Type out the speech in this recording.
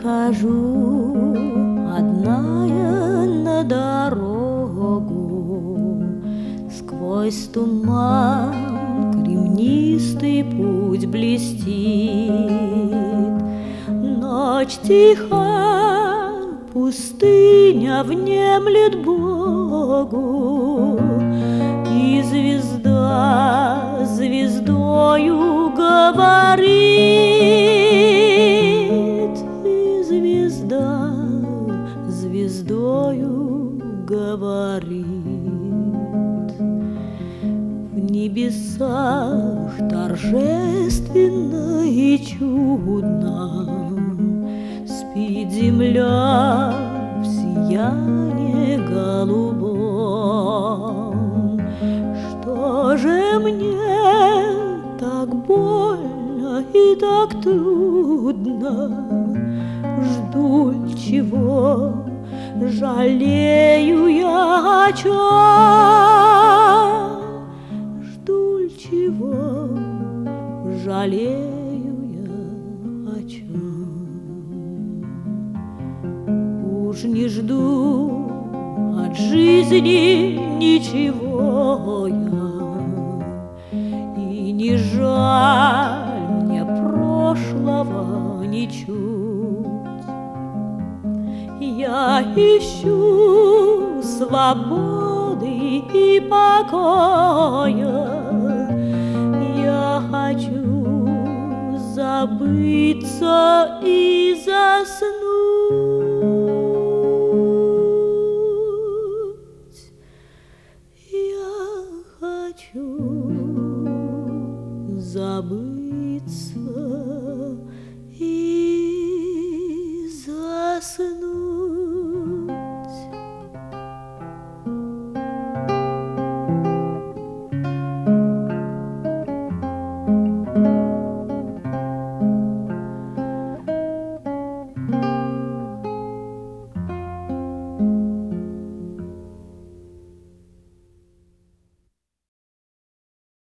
Выхожу одна я на дорогу, сквозь туман кремнистый путь блестит. Ночь тиха, пустыня внемлет Богу, и звезда звездою говорит, и звезда звездою говорит. В небесах торжественно и чудно спит земля в сиянии голубом. Что же мне так больно и так трудно? Жду ль чего, жалею я о чем? Жду ль чего, жалею я о чем? Уж не жду от жизни ничего я, и не жаль мне прошлого ничуть. Я ищу свободы и покоя, я хочу забыться и заснуть. Я хочу забыться и заснуть.